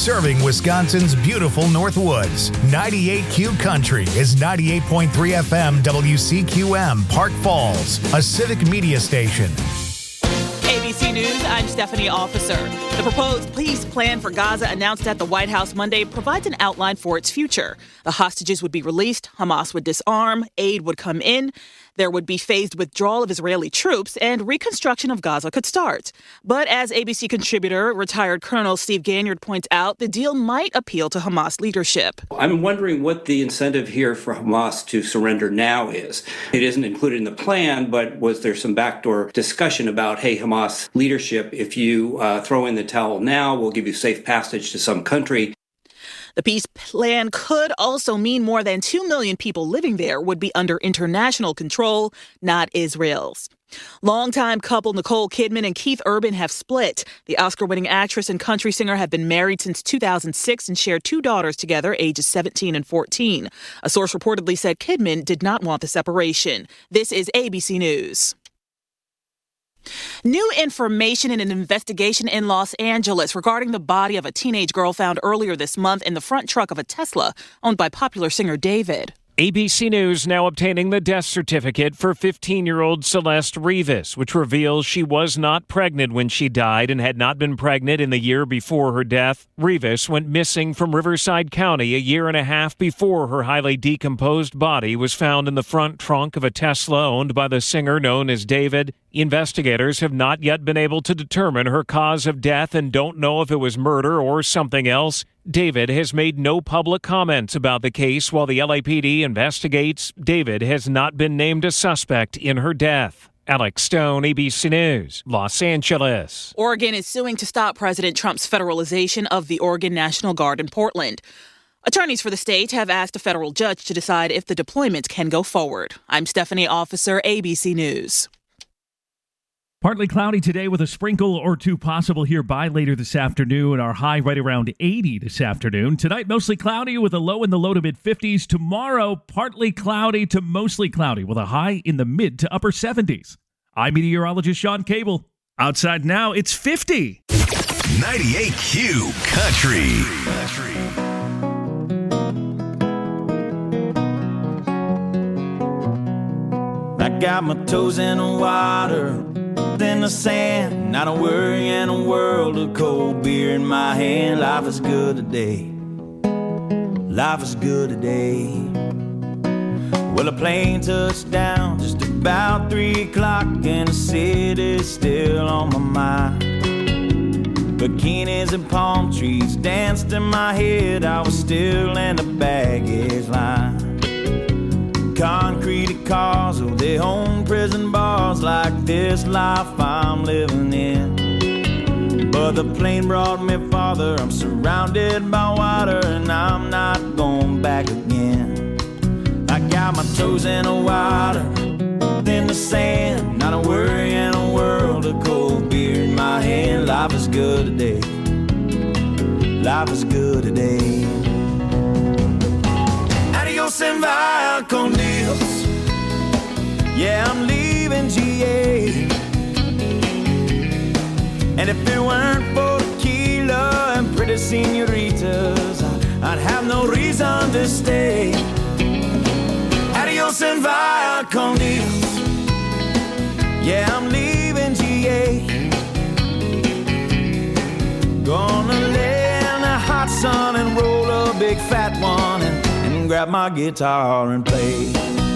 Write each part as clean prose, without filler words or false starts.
serving Wisconsin's beautiful Northwoods. 98Q Country is 98.3 FM WCQM, Park Falls, a civic media station. ABC News, I'm Stephanie Officer. The proposed peace plan for Gaza announced at the White House Monday provides an outline for its future. The hostages would be released, Hamas would disarm, aid would come in, there would be phased withdrawal of Israeli troops, and reconstruction of Gaza could start. But as ABC contributor, retired Colonel Steve Ganyard points out, the deal might appeal to Hamas leadership. I'm wondering what the incentive here for Hamas to surrender now is. It isn't included in the plan, but was there some backdoor discussion about, hey, Hamas leadership, if you throw in the towel now, we'll give you safe passage to some country. The peace plan could also mean more than 2 million people living there would be under international control, not Israel's. Longtime couple Nicole Kidman and Keith Urban have split. The Oscar-winning actress and country singer have been married since 2006 and share 2 daughters together, ages 17 and 14. A source reportedly said Kidman did not want the separation. This is ABC News. New information in an investigation in Los Angeles regarding the body of a teenage girl found earlier this month in the front truck of a Tesla owned by popular singer David. ABC News now obtaining the death certificate for 15-year-old Celeste Rivas, which reveals she was not pregnant when she died and had not been pregnant in the year before her death. Rivas went missing from Riverside County a year and a half before her highly decomposed body was found in the front trunk of a Tesla owned by the singer known as David. Investigators have not yet been able to determine her cause of death and don't know if it was murder or something else. David has made no public comments about the case while the LAPD investigates. David has not been named a suspect in her death. Alex Stone, ABC News, Los Angeles. Oregon is suing to stop President Trump's federalization of the Oregon National Guard in Portland. Attorneys for the state have asked a federal judge to decide if the deployment can go forward. I'm Stephanie Officer, ABC News. Partly cloudy today with a sprinkle or two possible here by later this afternoon. Our high right around 80 this afternoon. Tonight, mostly cloudy with a low in the low to mid-50s. Tomorrow, partly cloudy to mostly cloudy with a high in the mid to upper 70s. I'm meteorologist Sean Cable. Outside now, it's 50. 98Q Country. I got my toes in the water, in the sand, not a worry in a world of cold beer in my hand. Life is good today. Life is good today. Well, a plane touched down just about 3 o'clock, and the city's still on my mind. Bikinis and palm trees danced in my head. I was still in the baggage line. Concrete cars, oh, they own prison bars like this life I'm living in. But the plane brought me farther. I'm surrounded by water and I'm not going back again. I got my toes in the water, in the sand, not a worry in a world of cold beer in my hand. Life is good today. Life is good today. Adios and via con Dios. Yeah, I'm leaving GA. And if it weren't for tequila and pretty senoritas, I'd have no reason to stay. Adios and via con Dios. Yeah, I'm leaving GA. Gonna lay in the hot sun and roll a big fat one and grab my guitar and play.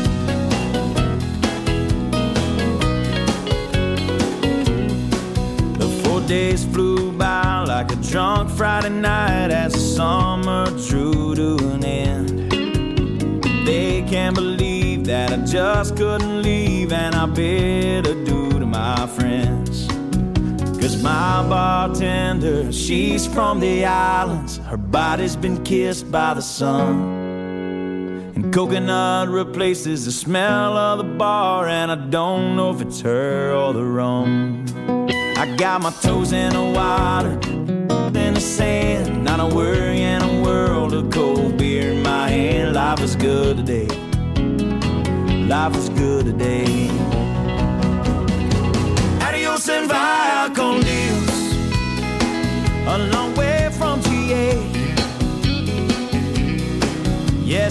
The 4 days flew by like a drunk Friday night as the summer drew to an end. They can't believe that I just couldn't leave, and I bid adieu to my friends. 'Cause my bartender, she's from the islands. Her body's been kissed by the sun. And coconut replaces the smell of the bar, and I don't know if it's her or the rum. I got my toes in the water, in the sand, not a worry in a world of cold beer in my hand. Life is good today. Life is good today. Adios and via con Dios. A long way from GA.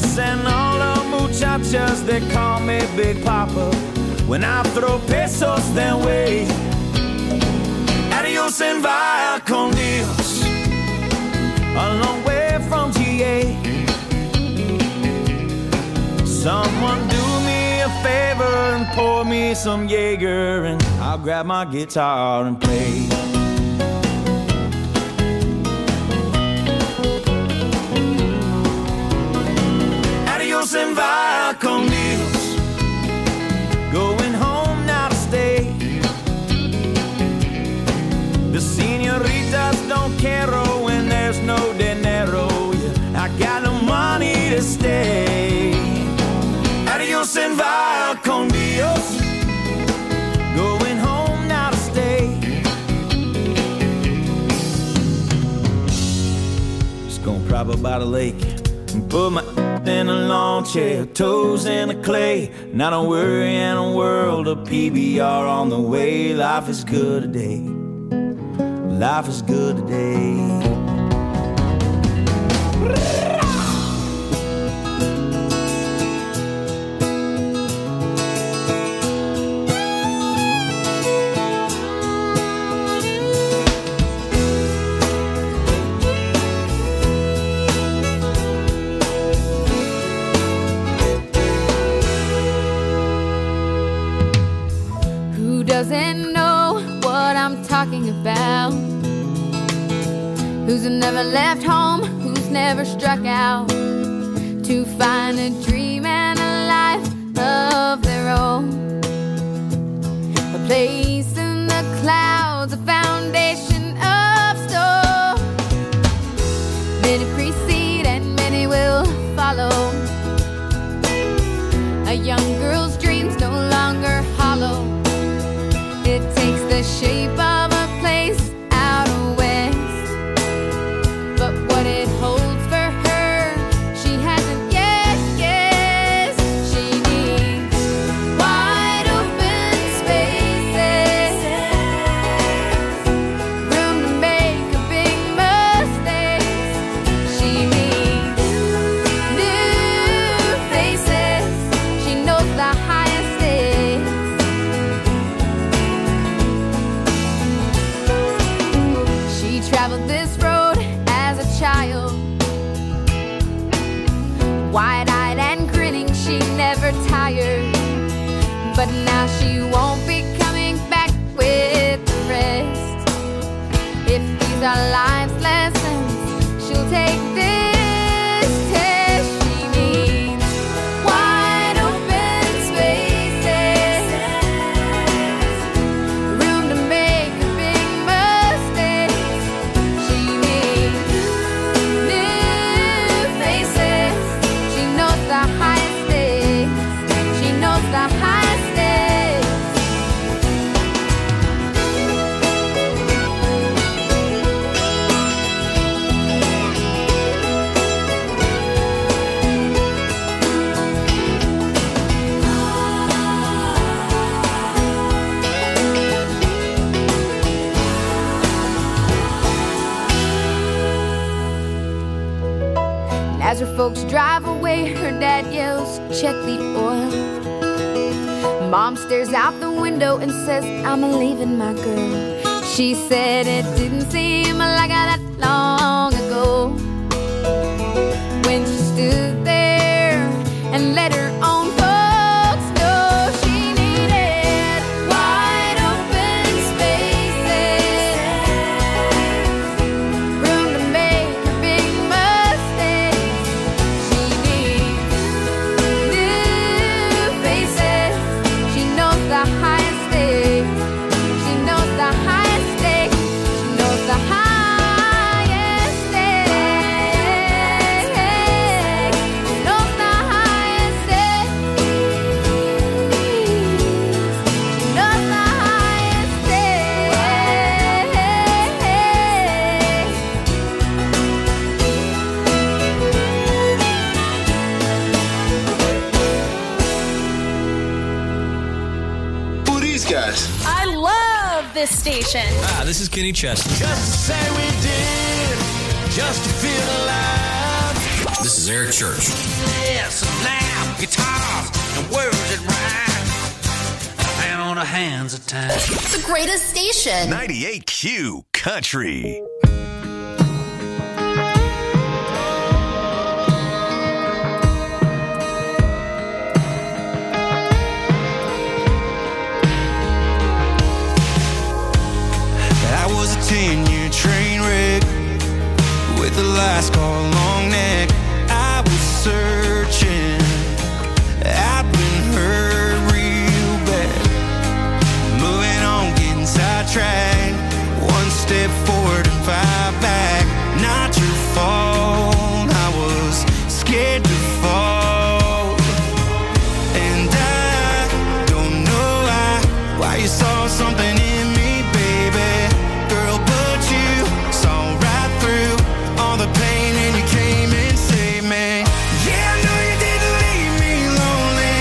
Yes, and all the muchachas, they call me Big Papa. When I throw pesos their way, adios and via con Dios, a long way from GA. Someone do me a favor and pour me some Jaeger, and I'll grab my guitar and play. Adios and via con Dios, going home now to stay. The señoritas don't care when there's no dinero. Yeah, I got no money to stay. Adios and via con Dios, going home now to stay. Just gonna prop up by the lake and put my in a lawn chair, toes in the clay. Not don't worry in a world of PBR on the way. Life is good today. Life is good today. Doesn't know what I'm talking about. Who's never left home, who's never struck out to find a dream and a life of their own. A place in the clouds, a foundation of stone. Many precede and many will follow. A young girl's dreams no longer hollow. It takes the shape of a place out west, but what it holds for her, she hasn't yet guessed. She needs wide open spaces, room to make a big mistakes. She needs new faces. She knows the highest stakes. Traveled this road as a child, wide-eyed and grinning, she never tired. But now she won't be coming back with the rest. If these are life's lessons, she'll take this test. She needs wide open spaces, room to make a big mistake. She needs new faces. She knows the highest stakes. She knows the highest stakes. As her folks drive away, her dad yells, "Check the oil." Mom stares out the window and says, "I'm leaving my girl." She said it didn't seem like that long ago, when she stood there and let her own folks know she needed wide open spaces, room to make a big mistake. She needs new faces. She knows the highest stakes. She knows the highest stakes. She knows the highest stakes. She knows the highest stakes. She knows the highest Who are these guys? I love this station. This is Kenny Chesney. Just to say we did, just to feel alive. This is Eric Church. Yes, laugh, guitars, and words that rhyme. And on the hands of time. The greatest station. 98Q Country. I was a 10-year train wreck with a last call long neck. I was searching, I've been hurt real bad. Moving on, getting sidetracked. One step forward and 5 back. Not your fault, I was scared to fall. And I don't know why you saw something in me, baby. Girl, but you saw right through all the pain and you came and saved me. Yeah, I know you didn't leave me lonely.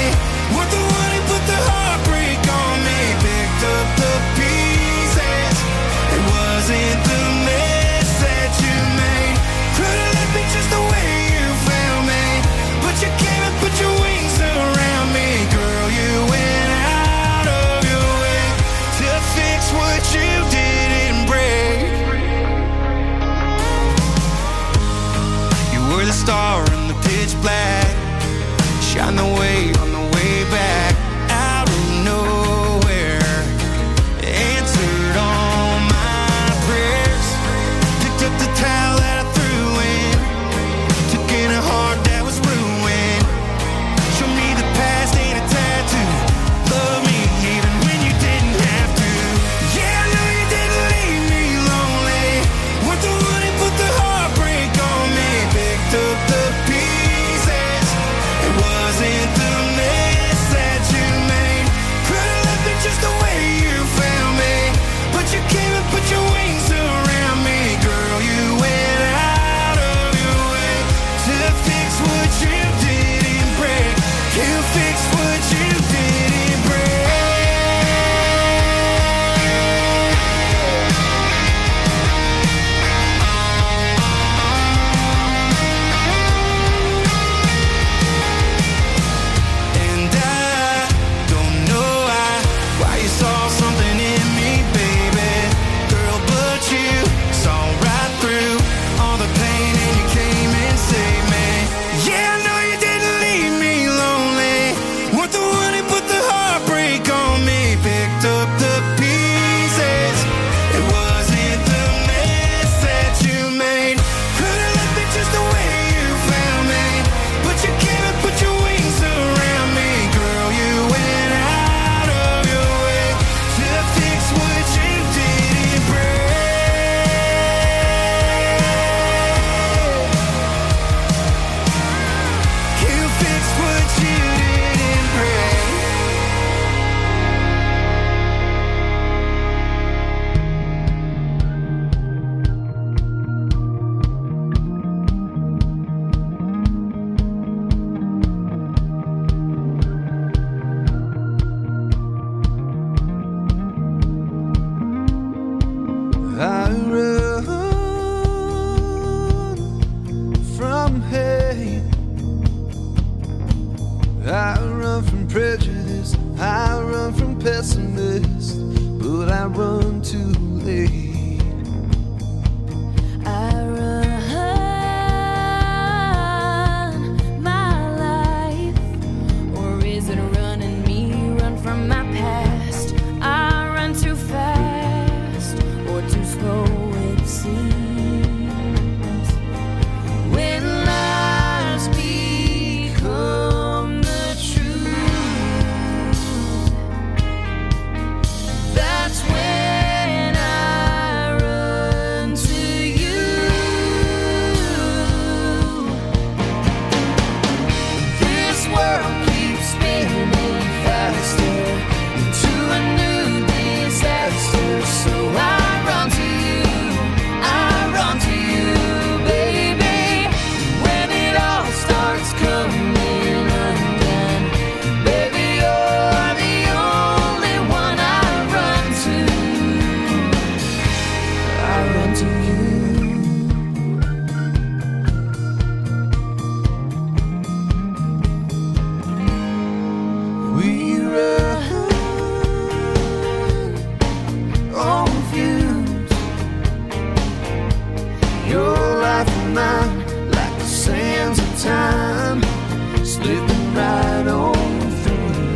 mind like the sands of time, slipping right on through.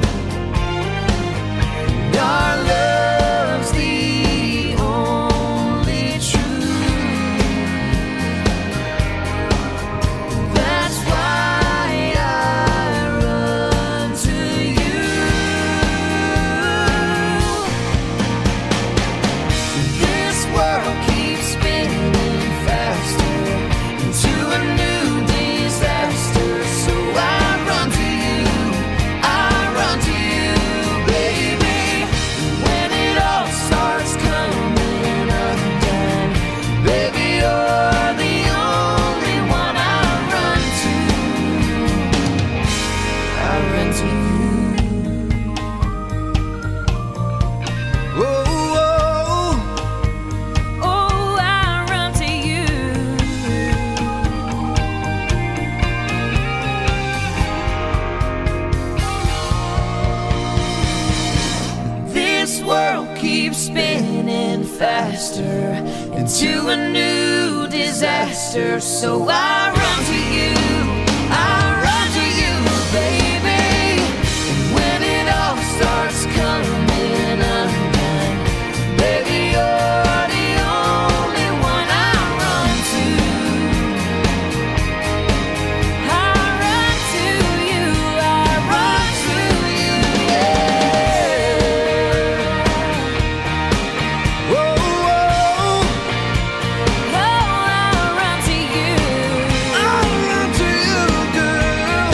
And our love's the only truth. That's why I run to you. This world keeps spinning faster into a new disaster, so I run to you, I run to you, baby. When it all starts coming undone, baby, you're the only one I run to. I run to you. Oh, Oh, I run to you. this world keeps spinning faster into a new disaster, so I run to you, I run to you, baby. And when it all starts coming undone, baby, you're the only one I run to. I run to you. I run to you. Whoa, whoa. Oh, I run to you. I run to you, girl.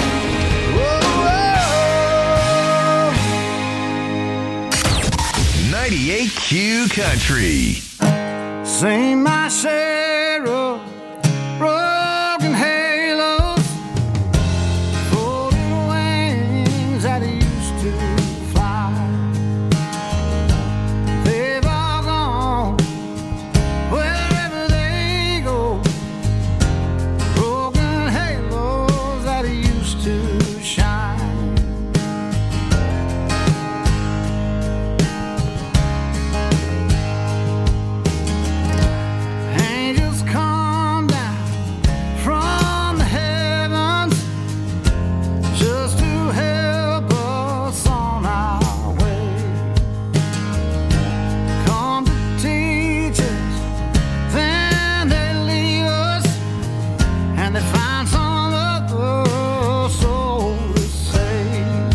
Whoa, 98Q Country. sing my share of broken halos, folded wings that used to fly. They've all gone wherever they go, broken halos that used to shine. Angels come down from the heavens just to help us on our way. Come to teach us, then they leave us, and they find some other soul to save.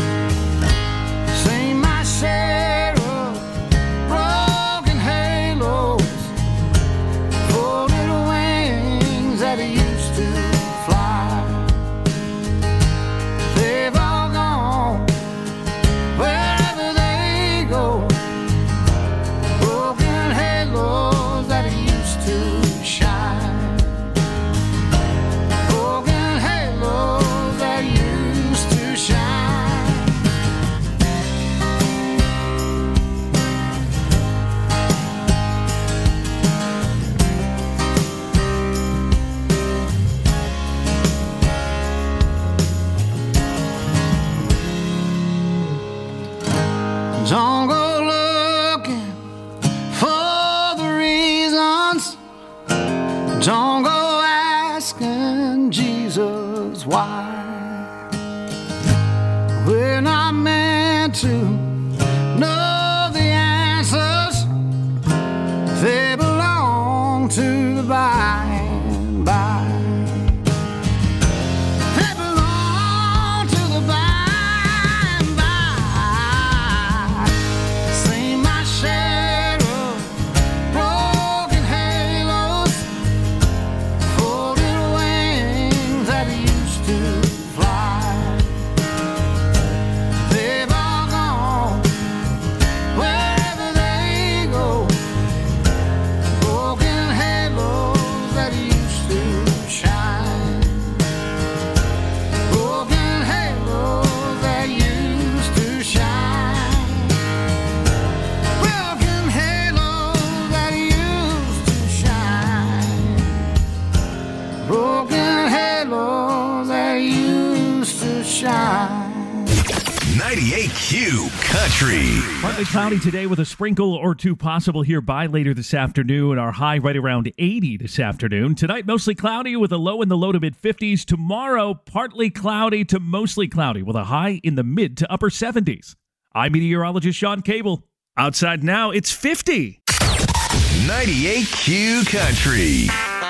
Sing my share of broken halos, folded wings that used to fly. They've all gone wherever they go, broken halos that used to shine, broken halos that used to shine. Don't go looking for the reasons. Don't go asking Jesus why. We're not meant to know the answers. They belong to the by and by. They belong to the by and by. Sing my share of broken halos, folded wings that used to 98Q Country. Partly cloudy today with a sprinkle or two possible here by later this afternoon. Our high right around 80 this afternoon. Tonight, mostly cloudy with a low in the low to mid-50s. Tomorrow, partly cloudy to mostly cloudy with a high in the mid to upper 70s. I'm meteorologist Sean Cable. Outside now, it's 50. 98Q Country.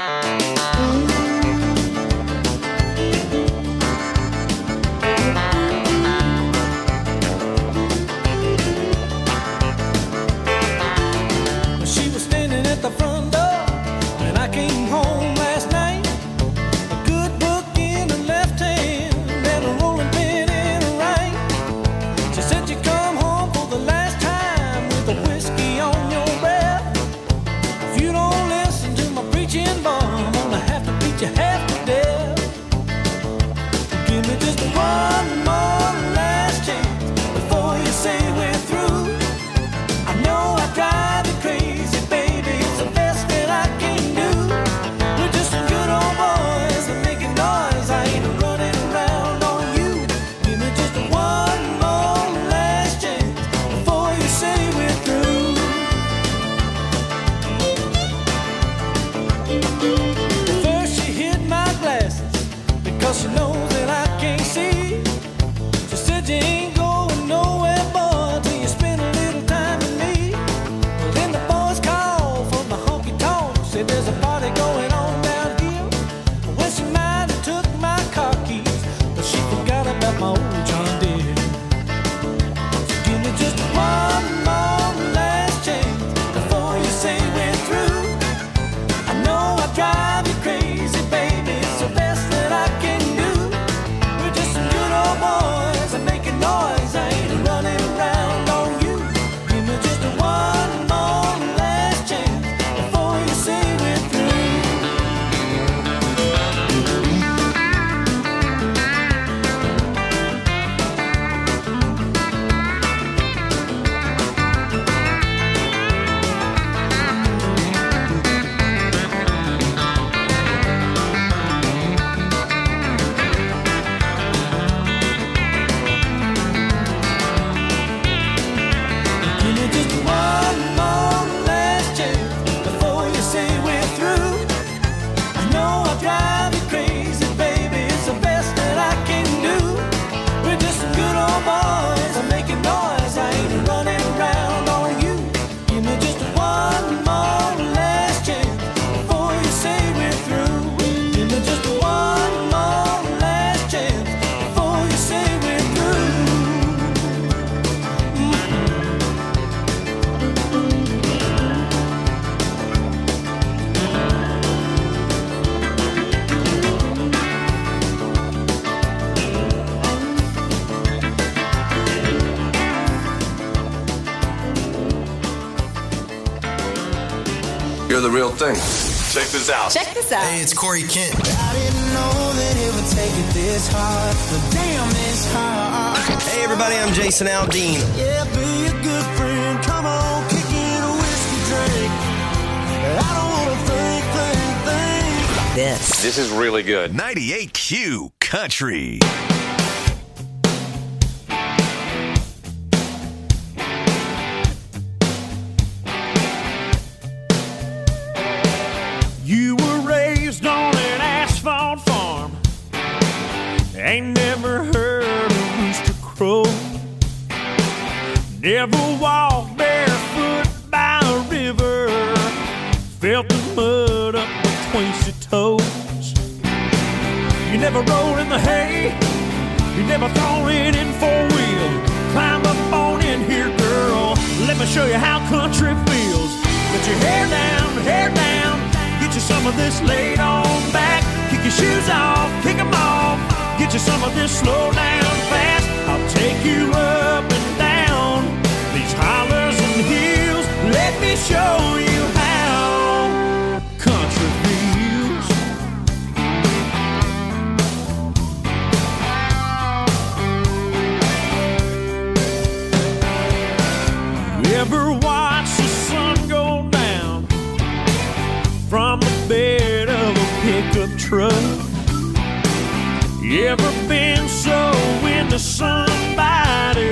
She was standing at the front door when I came home last night. A good book in her left hand and a rolling pin in her right. She said you come home for the last time with a whiskey on your breath. If you don't listen to my preaching, boy, I'm gonna have to beat you half to death. Give me just one more last chance before you say we're through. I know I drive you crazy, baby, it's the best that I can do. We're just some good old boys and making noise, I ain't running around on you. Give me just one more last chance before you say we're through. First she hit my glasses because she knows that I can't see. She said you ain't going nowhere, boy, till you spend a little time with me. Then the boys called from the honky tonk, said there's a party going on down here. Well, she might have took my car keys, but she forgot about my old John Deere. So give me just one more last chance before you say we're through. I know I drive you crazy, baby, it's the best that I can do. We're just some good old boys and making noise, I ain't running around on you. Give me just one more last chance before you say we're through. Give me just one more last chance before you say we're through. I know I drive you crazy, baby, it's the best that I can do. We're just some good old boys, I'm making noise, I ain't running around on you. Give me just one more last chance before you say we're through. Give me just one more last chance before you say we're through. You're the real thing. Check this out. Check this out. Hey, it's Corey Kent. I didn't know that it would take it this hard, but damn, it's hard. Hey everybody, I'm Jason Aldean. Yeah, be a good friend. Come on, kick in a whiskey drink. I don't want to think. This is really good. 98Q Country. You were raised on an asphalt farm. Ain't never heard a rooster crow. Never walked barefoot by a river. Felt the mud up between your toes. You never rolled in the hay. You never thrown it in four-wheel. Climb up on in here, girl. Let me show you how country feels. Put your hair down. Get you some of this laid on back. Kick your shoes off, kick them off. Get you some of this slow down fast. I'll take you up and down these hollers and hills. Let me show you how country feels. You ever watch the sun go down from the bed of a pickup truck? You ever been so into somebody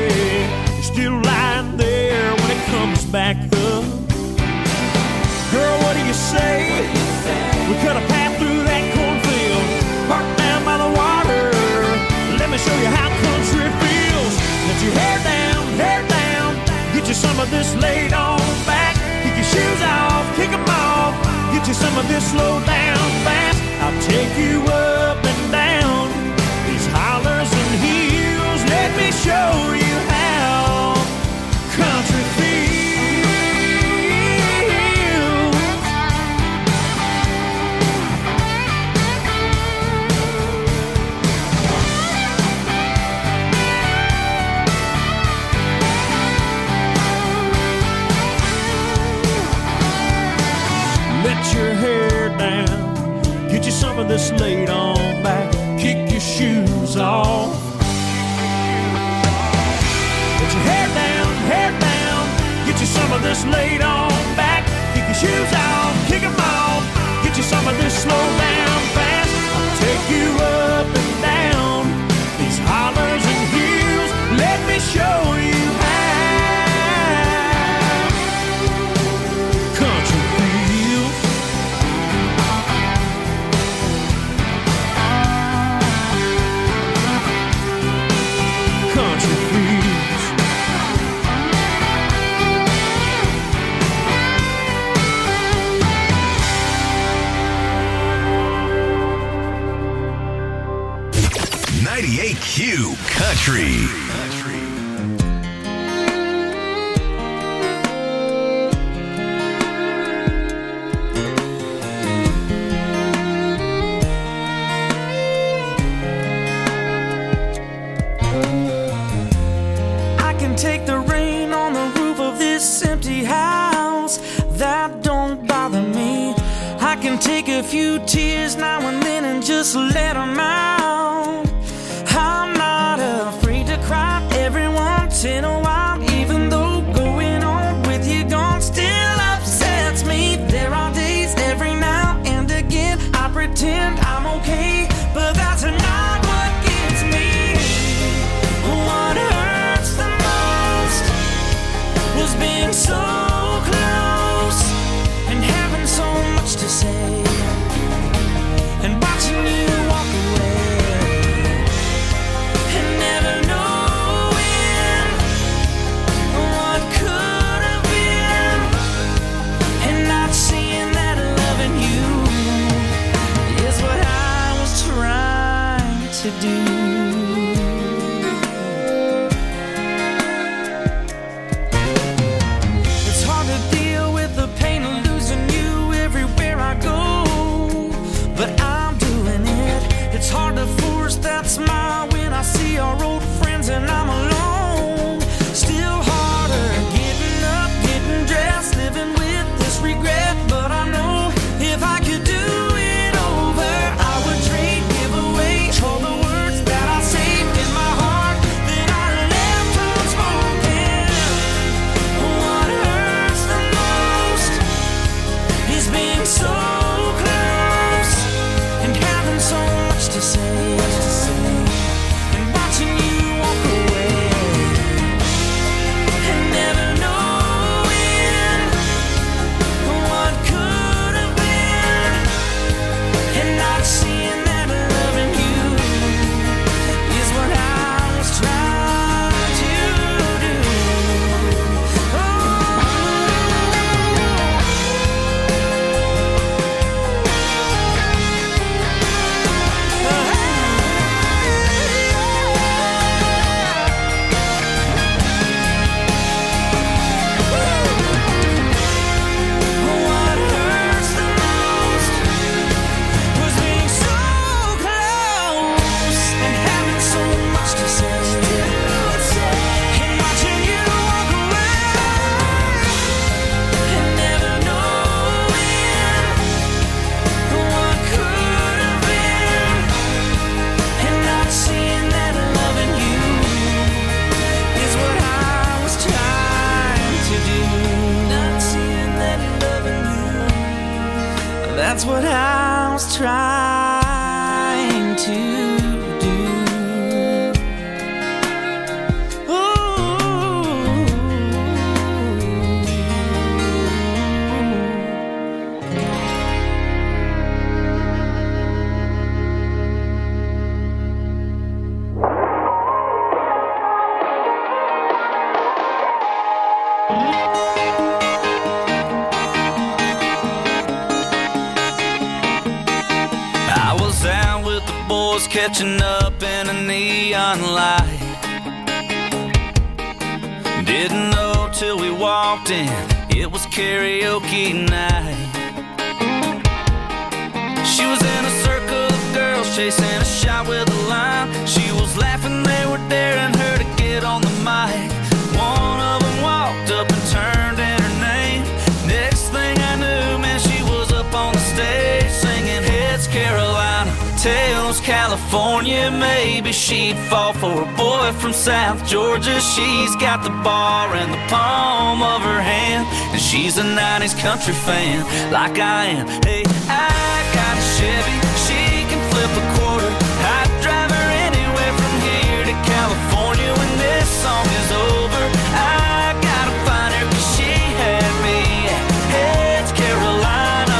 still lying there when it comes back up. Girl, what do you say? We cut a path through that cornfield, parked down by the water. Let me show you how country feels. Let your hair down, get you some of this laid on back. Kick your shoes off, kick them off, get you some of this slow down fast. I'll take you up and down these hollers and hills. Let me show you how country feels. Let your hair down, get you some of this laid on back. Kick your shoes off. Let your hair down, get you some of this laid on back. Kick your shoes off, kick them off, get you some of this slow down fast. I'll take you up and down these hollers and hills. Let me show you how country feels. Country feels. Q Country. I can take the rain on the roof of this empty house. That don't bother me. I can take a few tears now and then and just let them out. I'm not afraid to cry every once in a while, even though going on with you gone still upsets me. There are days every now and again I pretend I'm okay, but that's not what gets me. What hurts the most was being so close and having so much to say and watching you walk away and never knowing what could have been and not seeing that loving you is what I was trying to do. It's hard to deal with the pain of losing you everywhere I go, but I'm doing it. It's hard to force that smile when I see our old friends and I'm alone. Still harder getting up, getting dressed, living with this regret. But I know if I could do it over, I would trade, give away all the words that I saved in my heart that I left unspoken. What hurts the most is being so close and having so much to say and watching you walk away and never knowing what could have been and not seeing that loving you is what I was trying to do. What hurts the most was being so close and having so much to say and watching you walk away and never knowing what could have been and not seeing that loving you is what I was trying to do. Not seeing that loving you, that's what I was trying to do. Ooh. out with the boys, catching up in a neon light. Didn't know till we walked in, it was karaoke night. She was in a circle of girls chasing a shot with a line. She was laughing, they were daring her to get on the mic. One of them walked up and turned in her name. Next thing I knew, man, she was up on the stage singing Heads Carolina, Tails California. Maybe she'd fall for a boy from South Georgia. She's got the bar in the palm of her hand, and she's a 90s country fan like I am. Hey, I got a Chevy, she can flip a quarter. I'd drive her anywhere from here to California. When this song is over, I gotta find her, 'cause she had me at Heads Carolina.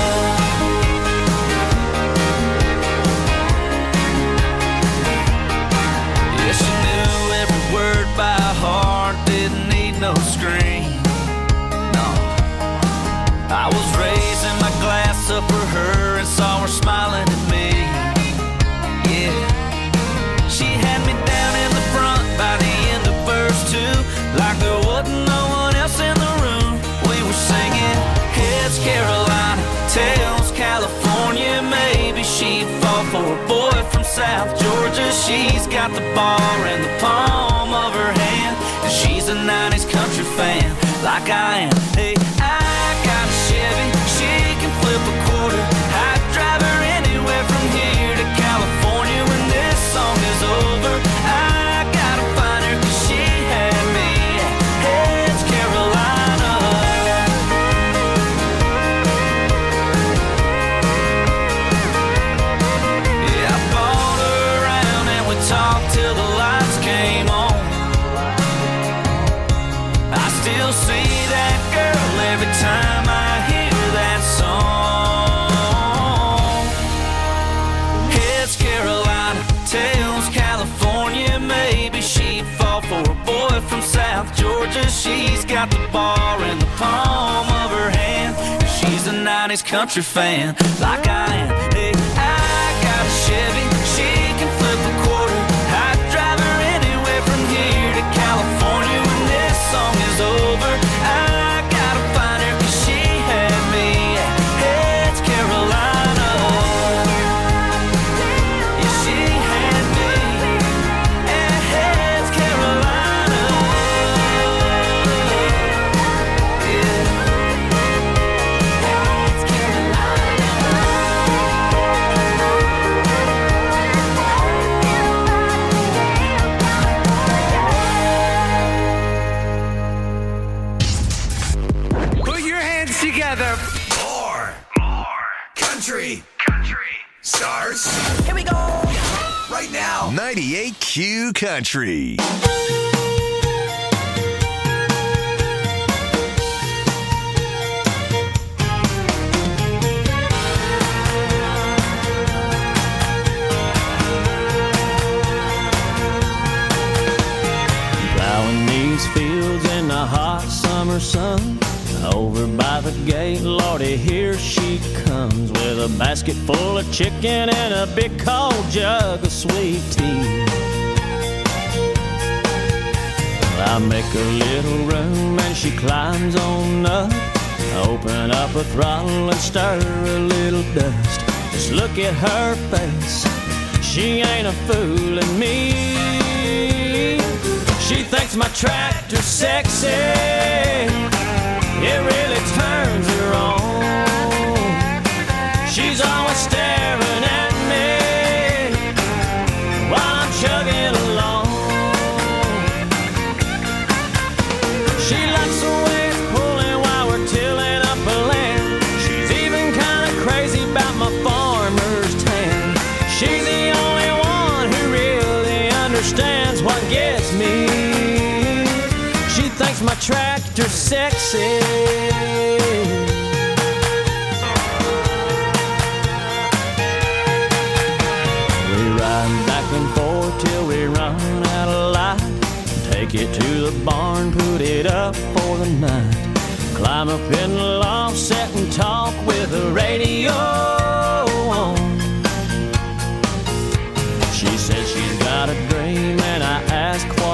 Yeah, she knew every word by heart, didn't need no screen. No, I was raising my glass up for her and saw her smiling at me. Yeah, she had me down in the front by the end of verse 2, like there wasn't no one else in the room. We were singing Heads Carolina, Tails California. Maybe she'd fall for a boy from South Georgia. She's got the bar in the palm of her hand, and she's a 90s country fan like I am. Hey, I got a Chevy, she can flip a quarter. I'd drive her anywhere from here to California. When this song is over, I gotta find her, 'cause she had me at Heads Carolina. Yeah, I bought her around and we talked till the lights came on. I still see that girl every time I hear that song. Heads Carolina, Tails California. Maybe she'd fall for a boy from South Georgia. She's got the bar in the palm of her hand, and she's a 90s country fan like I am. Hey, I got a Chevy, she can flip a quarter. I'd drive her anywhere from here to California. When this song is over, I gotta find her, 'cause she had me at Heads Carolina. Yeah, she had me at Heads Carolina. Yeah. Heads Carolina. Put your hands together. More country starts Here we go. right now. 98Q Country. Plowing these fields in the hot summer sun. Over by the gate, Lordy, here she comes with a basket full of chicken and a big cold jug of sweet tea. I make a little room and she climbs on up. Open up a throttle and stir a little dust. Just look at her face, she ain't a fooling me. She thinks my tractor's sexy, it really turns her on. She's always staring at me while I'm chugging along. She likes the way it's pulling while we're tilling up a land. She's even kind of crazy about my farmer's tan. She's the only one who really understands what gets me. She thinks my tractor's sexy. We ride back and forth till we run out of light. Take it to the barn, put it up for the night. Climb up in the loft, sit and talk with the radio on.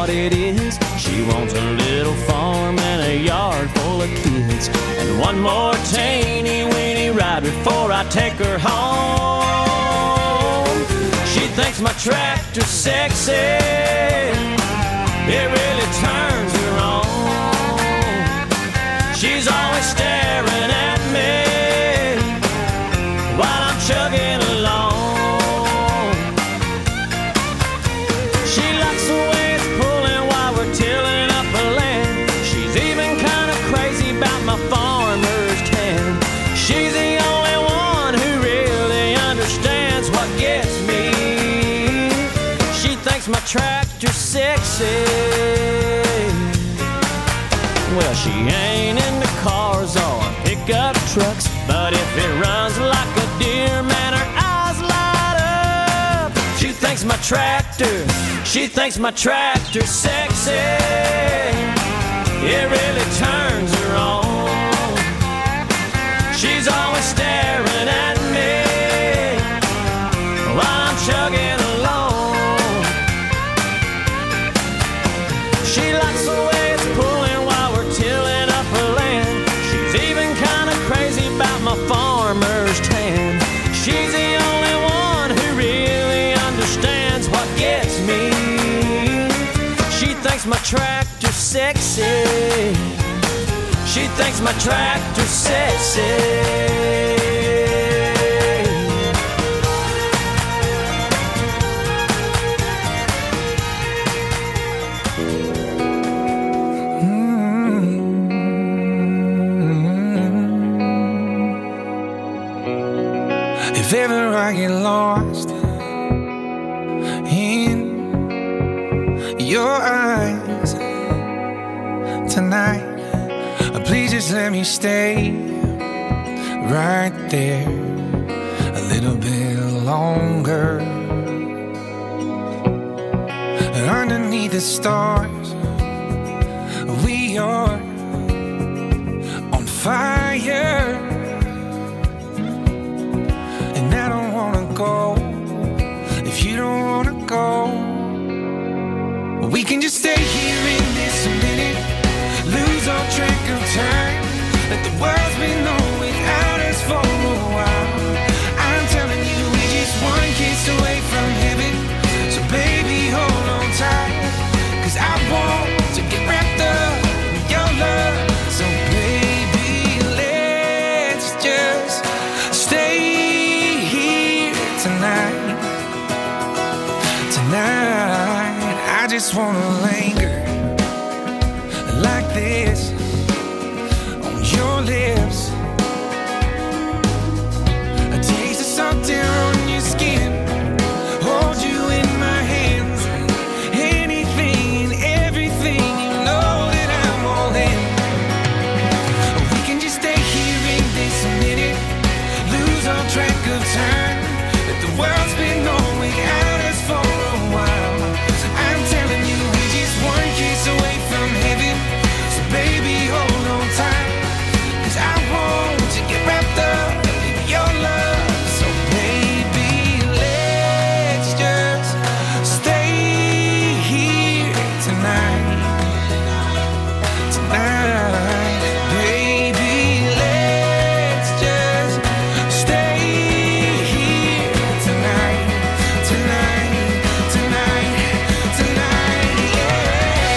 what it is. She wants a little farm and a yard full of kids, and one more teeny-weeny ride before I take her home. She thinks my tractor's sexy. It really turns her on. She's always staring at me while I'm chugging along. She likes the way it's pulling while we're tilling up the land. She's even kind of crazy about my farmer's tan. She's the only one who really understands what gets me. She thinks my tractor's sexy. Well, she ain't into cars or pickup trucks, but if it runs like a deer, man, her eyes light up. She thinks my tractor's sexy. It really turns her on. She's always staring at me while I'm chugging along. She likes the way it's pulling while we're tilling up her land. She's even kind of crazy about my farmer's tan. She's the only one who really understands what gets me. She thinks my tractor's sexy. She thinks my tractor's sexy. If ever I get lost in your eyes tonight, please just let me stay right there a little bit longer. Underneath the stars, we are on fire. And I don't wanna go if you don't wanna go. We can just stay here in this minute, lose all track of time. Let the world's been on without us for a while. I'm telling you, we're just one kiss away from heaven. So baby, hold on tight, 'cause I want to get wrapped up in your love. So baby, let's just stay here tonight. Tonight, I just wanna linger like this on your lips. A taste of salt air on your skin, hold you in my hands. Anything and everything, you know that I'm all in. We can just stay here in this minute, lose all track of time. But the world's been on without us for a while. I'm telling you, we're just one kiss away from heaven. So baby, hold on tight, 'cause I want to get wrapped up in your love. So baby, let's just stay here tonight. Tonight, baby, let's just stay here tonight. Tonight, tonight, tonight, yeah.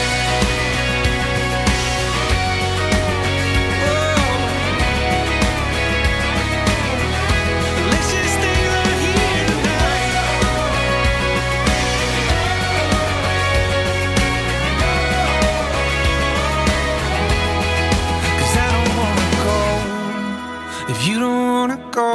Let's just stay right here tonight. 'Cause I don't wanna go if you don't wanna go.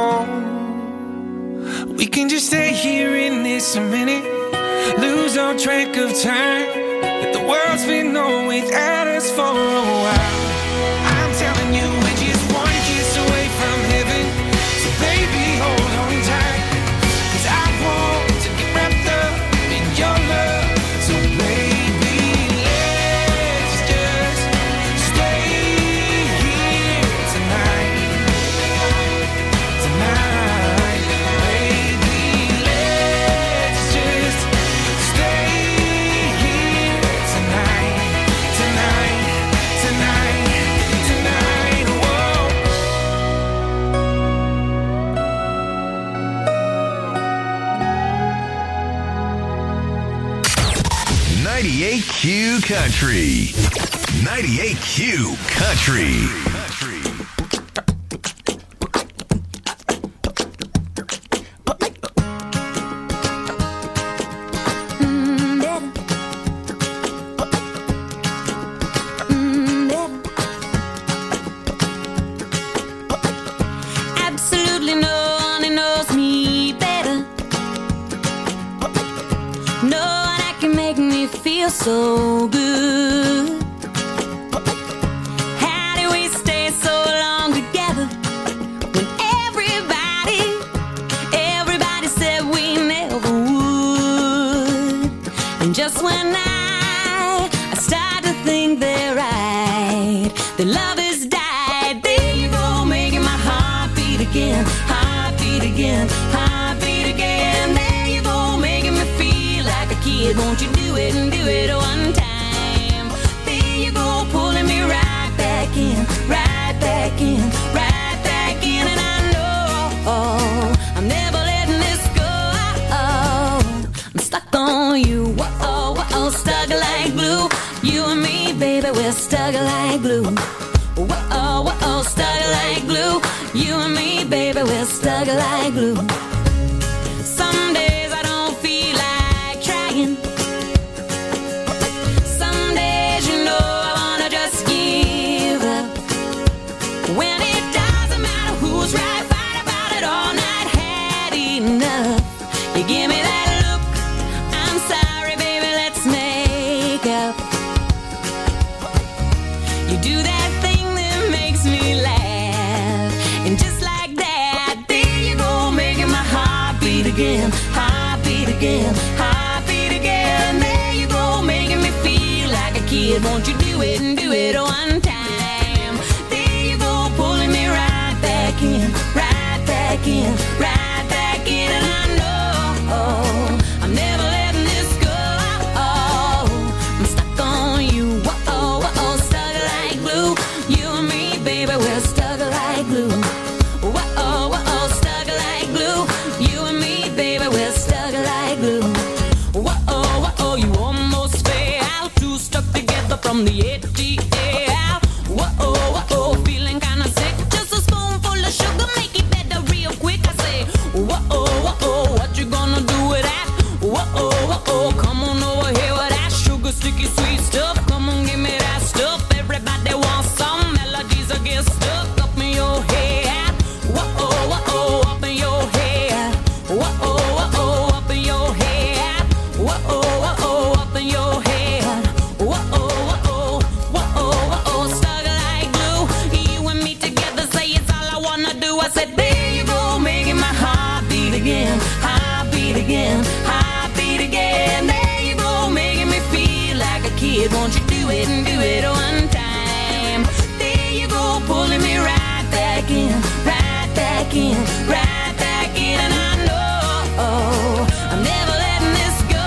We can just stay here in this minute, lose all track of time. That the world's been on without us for a while. I'm telling you, we're just one kiss away from heaven. So baby, hold on tight, 'cause I want to get wrapped up in your love. So baby, let's just stay here tonight. Tonight, baby, let's just stay here tonight. 98Q Country. 98Q Country. Absolutely no one knows me better. No one that can make me feel so good. How do we stay so long together when everybody said we never would? And just when I start to think they're right, the love has died. There you go, making my heart beat again, heart beat again, heart beat again. There you go, making me feel like a kid. Won't you do it and do it one time? There you go, pulling me right back in, right back in, right back in. And I know I'm never letting this go. I'm stuck on you, whoa, whoa, stuck like glue. You and me, baby, we're stuck like glue. Whoa, whoa, stuck like glue. You and me, baby, we're stuck like glue. Some days I don't feel like trying. Some days, you know, I wanna just give up. When it doesn't matter who's right, fight about it all night, had enough. You give me that look, I'm sorry, baby, let's make up. You do that thing that makes me laugh, and just like that, there you go, making my heart beat again, heart beat again, heart beat again. There you go, making me feel like a kid. Won't you do it and do it one time? There you go, pulling me right back in, right back in, right back in. And I know I'm never letting this go. I'm stuck on you, whoa, whoa, stuck like glue. You and me, baby, we're stuck like glue. Whoa, whoa, stuck like glue. You and me, baby, we're stuck like glue. Whoa, whoa, you almost fell out. Two stuck together from the ATL. Whoa, whoa, feeling kinda sick. Just a spoonful of sugar, make it better real quick. I say, whoa, whoa, what you gonna do with that? Whoa, whoa, come on over here with that sugar, sticky, sweet stuff. Come on, give me that stuff. Everybody wants some melodies that get stuck up in your head. Whoa, whoa, up in your head. Whoa, whoa, up in your head. Whoa, whoa, up in your head. Whoa, whoa, stuck like glue. You and me together, say it's all I wanna do. I said, there you go, making my heart beat again, heart beat again, heart beat again. There you go, making me feel like a kid. Won't you do it and do it one time? There you go, pulling me right back in, right back in, right back in. And I know I'm never letting this go.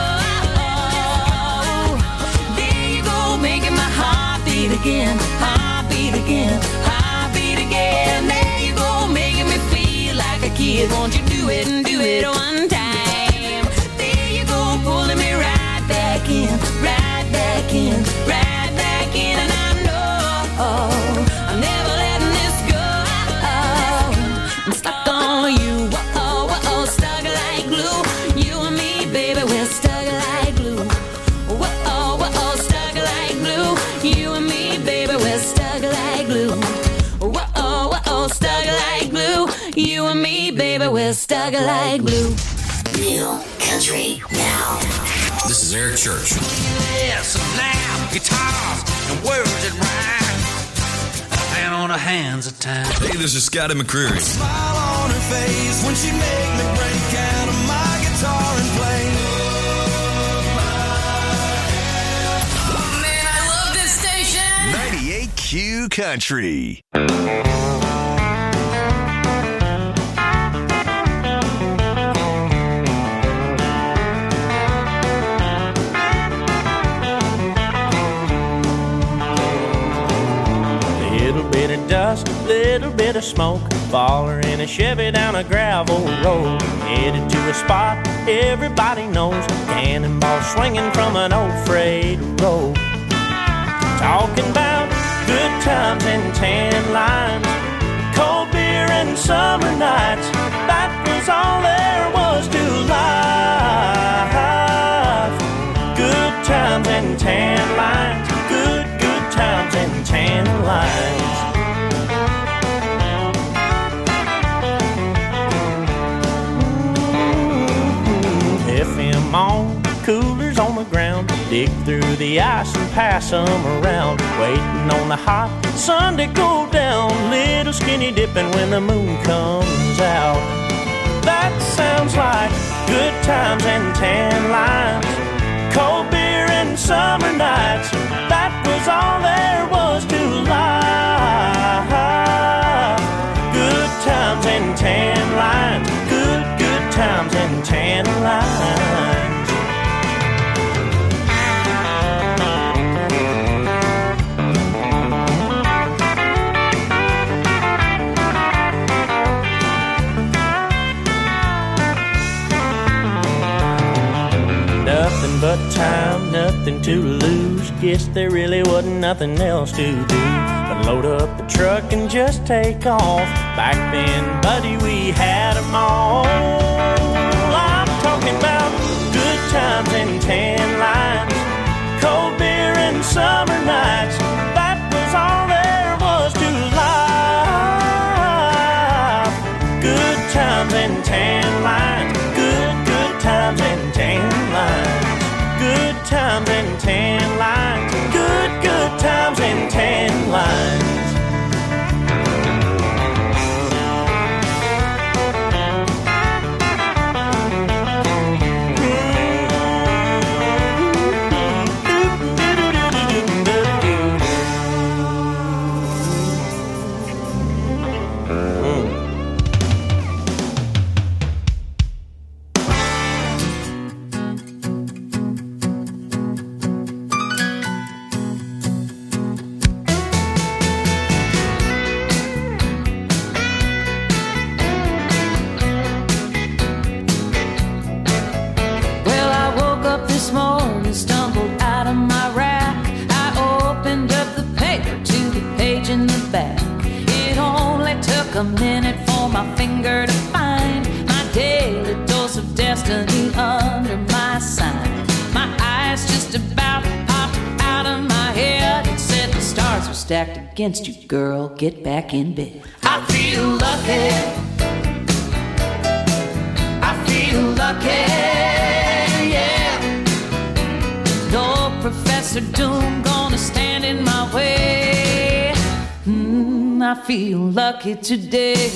There you go, making my heart beat again, heart beat again, heart beat again. There you go, making me feel like a kid. Won't you do it and do it one time? There you go, pulling me right back in, right back in, right back in. And I know I'm never letting this go. I'm stuck on you, whoa, whoa, stuck like glue. You and me, baby, we're stuck like glue. Whoa, whoa, stuck like glue. You and me, baby, we're stuck like glue. Whoa, whoa, stuck like glue. You and me, baby, we're stuck like glue. New country now. This is Eric Church. Yes, now guitars and words that rhyme, and on the hands of time. Hey, this is Scotty McCreery. Smile on her face when she make me break out of my guitar and play. Oh man, I love this station. 98Q Country. Little bit of dust, a little bit of smoke, baller in a Chevy down a gravel road, headed to a a spot everybody knows. Cannonball swinging from an old freight road. Talking about good times and tan lines, cold beer and summer nights. That was all there was to life. Good times and tan lines. Good times and tan lines. FM on, coolers on the ground. Dig through the ice and pass them around. Waiting on the hot sun to go down. Little skinny dipping when the moon comes out. That sounds like good times and tan lines, cold beer and summer nights. That was all there was to life. Good times and tan lines. Good times and tan lines. Nothing but time, nothing to lose. Guess there really wasn't nothing else to do but load up the truck and just take off. Back then, buddy, we had them all. I'm talking about good times and tan lines, cold beer and summer nights. That was all there was to life. Good times and tan lines. Good times and tan lines. Good times and tan lines. Good times and tan lines. A minute for my finger to find my daily dose of destiny under my sign. My eyes just about popped out of my head and said the stars are stacked against you, girl, get back in bed. I feel lucky. I feel lucky, yeah. No Professor Doom gonna stand in my way. I feel lucky today.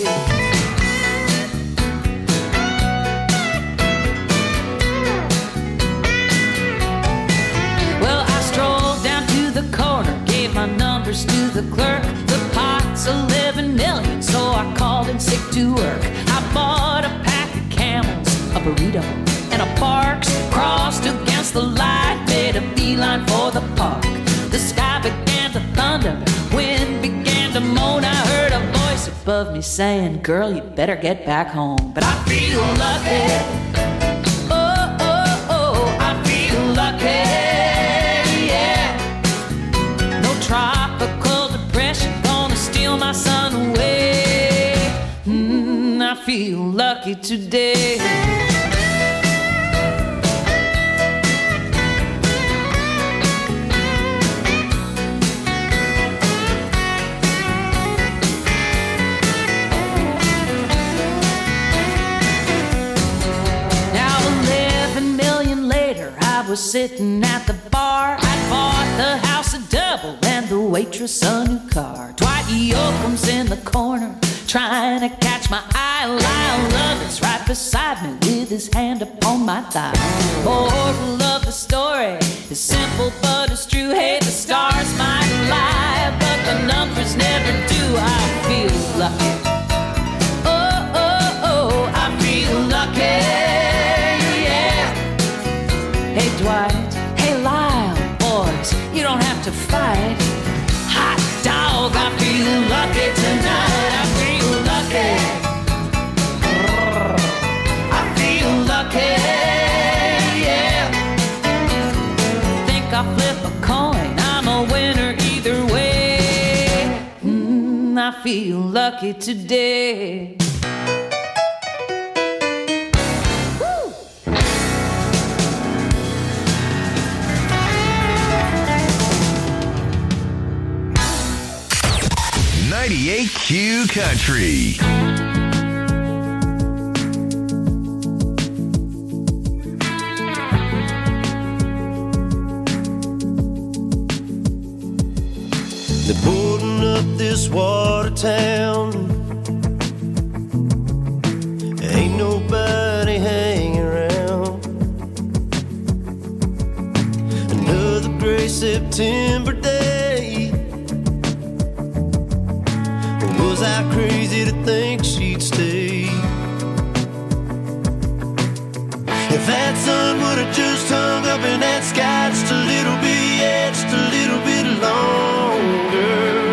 Well, I strolled down to the corner, gave my numbers to the clerk. The pot's 11 million, so I called in sick to work. I bought a pack of Camels, a burrito, and a Parks. Crossed against the light, made a beeline for the park. The sky began to thunder, wind began to moan. I heard a voice above me saying, girl, you better get back home. But I feel lucky. Oh, oh, oh, I feel lucky, yeah. No tropical depression gonna steal my sun away. I feel lucky today. Sitting at the bar, I bought the house a double and the waitress a new car. Dwight Yoakam's in the corner trying to catch my eye. Lyle Lovett's right beside me with his hand upon my thigh. Moral of the story is simple but it's true. Hey, the stars might lie, but the numbers never do. I feel lucky. Oh, oh, oh, I feel lucky. Hey Dwight, hey Lyle, boys, you don't have to fight. Hot dog, I feel lucky tonight. I feel lucky. I feel lucky. feel lucky today. Woo! 98Q Country. They're boarding up this water town. Ain't nobody hanging around. Another gray September day. Was I crazy to think she'd stay? If that sun would have just hung up in that sky just a little bit, yeah, just a little bit longer.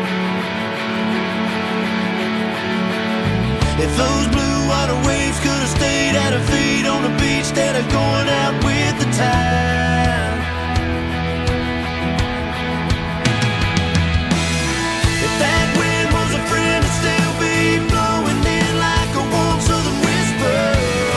If those blue water waves could have stayed at her feet on the beach instead of going out with the tide. If that wind was a friend, it'd still be blowing in like a warm southern whisper.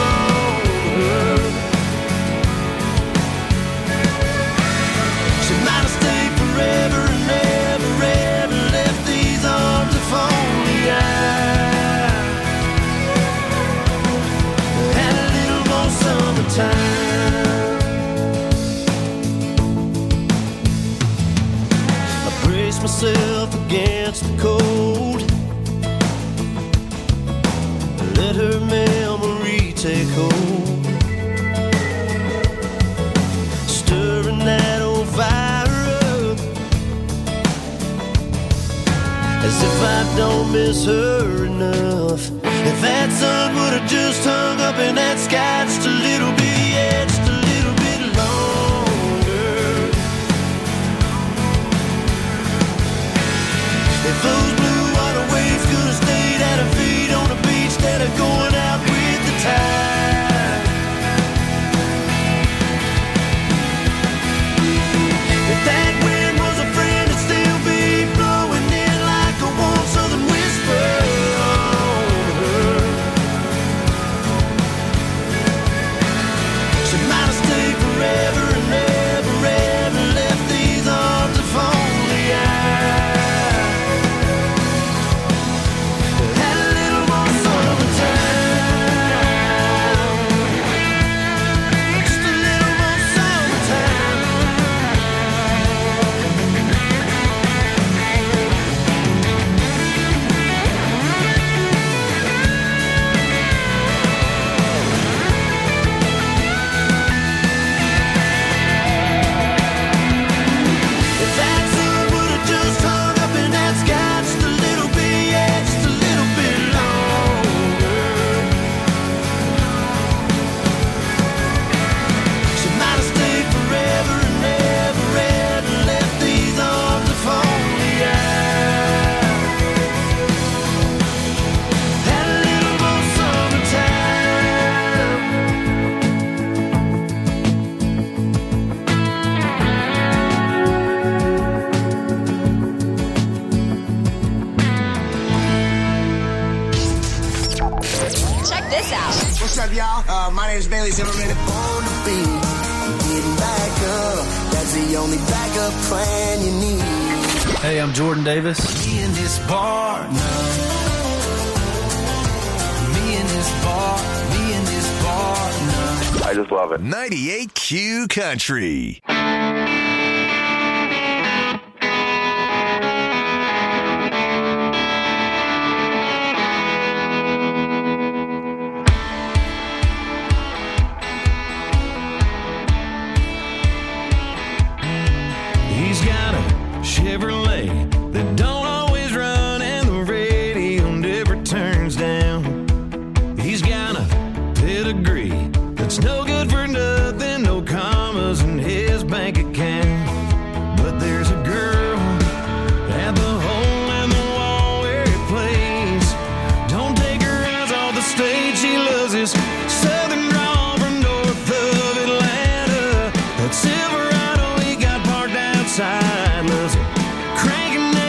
She might have stayed forever and never, ever left these arms if only I had a little more summertime. I brace myself against the cold, let her memory take hold, stirring that old fire up, as if I don't miss her enough. If that sun would have just hung up in that sky just a little bit, yeah, just a little bit longer. If those blue water waves could have stayed at her feet on the beach instead of going out with the tide. If that wind was a friend, it'd still be blowing in like a warm southern whisper. She might have stayed forever and never, ever left these arms if only I had a little more summertime. Just a little more summertime. If that sun would have just hung up in that sky just a little bit, yeah, just a little bit longer. She might have stayed forever and never, ever left these arms if only I had a little more summertime. Check this out. What's up, y'all? My name is Bailey Zimmerman. On the beat, getting back up. That's the only backup plan you need. Hey, I'm Jordan Davis. Me in this bar now. Me in this bar. Me in this bar now. I just love it. 98Q Country. He's got a Chevrolet that don't always run and the radio never turns down. He's got a pedigree that's no good for nothing, no commas in his bank account. But there's a girl at the hole in the wall where he plays. Don't take her eyes off the stage, she loves his southern drawl from north of Atlanta. That Silverado he got parked outside, loves it cranking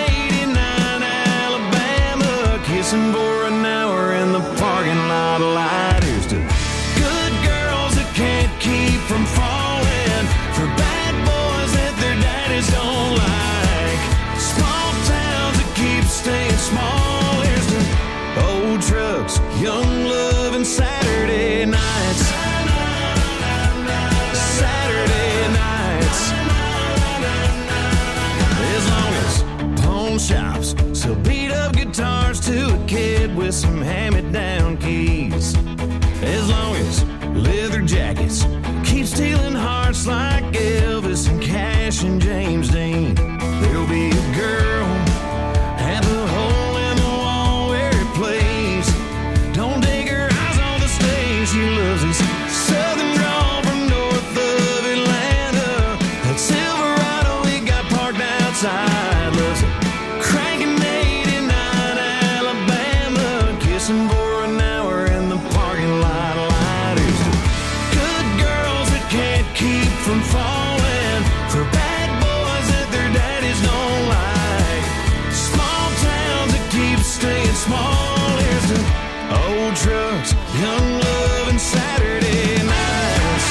his leather jackets. Keep stealing hearts like Elvis and Cash and James Dean. There'll be a girl at the hole in the wall where he plays. Don't take her eyes on the stage. She loves his southern drawl from north of Atlanta. That Silverado he got parked outside. Loves it cranking 89 Alabama. Kissing for an hour in the parking lot. Lighters to good girls that can't keep from falling. For bad boys that their daddies don't like. Small towns that keep staying small. Here's to old trucks, young love, and Saturday nights.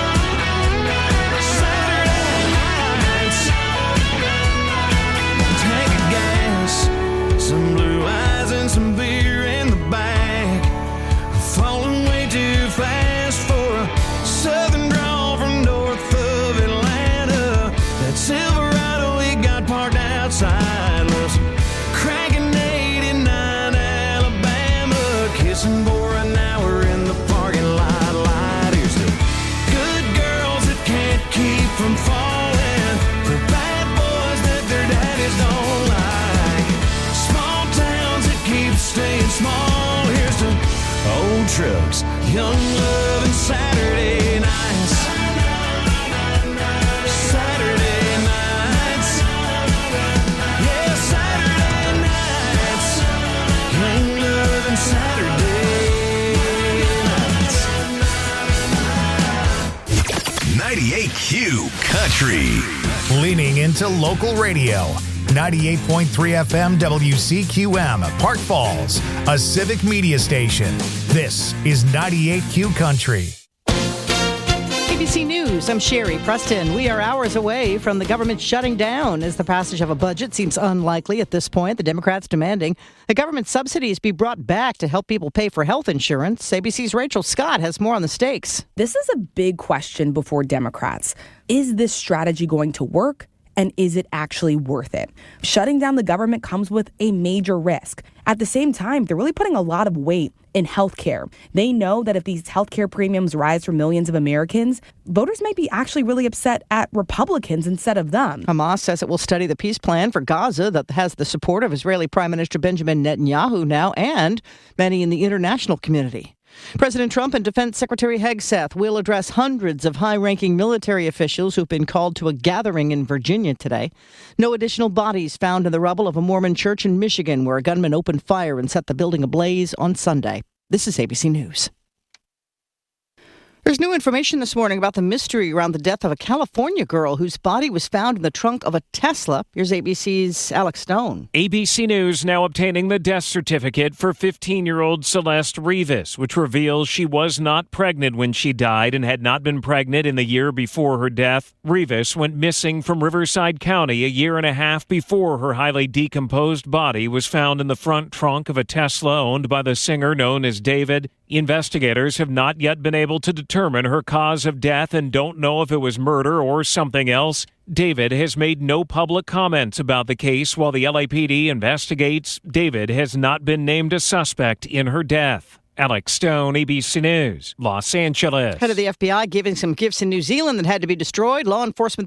Saturday nights. Tank of gas, some blue eyes and some beer in the back. Falling way too fast for a southern drawl from north of Atlanta. That Silverado he got parked outside. Loves cranking 89 Alabama. Kissing for an hour in the parking lot. Lighters to good girls that can't keep from falling. For bad boys that their daddies don't like. Small towns that keep staying small. Here's to old trucks, young love, and Saturday nights. Saturday nights. Yeah, Saturday nights. Young love and Saturday nights. 98Q Country. Leaning into local radio. 98.3 FM WCQM, Park Falls, a civic media station. This is 98Q Country. ABC News, I'm Sherry Preston. We are hours away from the government shutting down as the passage of a budget seems unlikely at this point. The Democrats demanding the government subsidies be brought back to help people pay for health insurance. ABC's Rachel Scott has more on the stakes. This is a big question before Democrats. Is this strategy going to work? And is it actually worth it? Shutting down the government comes with a major risk. At the same time, they're really putting a lot of weight in healthcare. They know that if these healthcare premiums rise for millions of Americans, voters may be actually really upset at Republicans instead of them. Hamas says it will study the peace plan for Gaza that has the support of Israeli Prime Minister Benjamin Netanyahu now and many in the international community. President Trump and Defense Secretary Hegseth will address hundreds of high-ranking military officials who've been called to a gathering in Virginia today. No additional bodies found in the rubble of a Mormon church in Michigan where a gunman opened fire and set the building ablaze on Sunday. This is ABC News. There's new information this morning about the mystery around the death of a California girl whose body was found in the trunk of a Tesla. Here's ABC's Alex Stone. ABC News now obtaining the death certificate for 15-year-old Celeste Rivas, which reveals she was not pregnant when she died and had not been pregnant in the year before her death. Rivas went missing from Riverside County a year and a half before her highly decomposed body was found in the front trunk of a Tesla owned by the singer known as David. Investigators have not yet been able to determine her cause of death and don't know if it was murder or something else. David has made no public comments about the case while the LAPD investigates. David has not been named a suspect in her death. Alex Stone, ABC News, Los Angeles. Head of the FBI giving some gifts in New Zealand that had to be destroyed. Law enforcement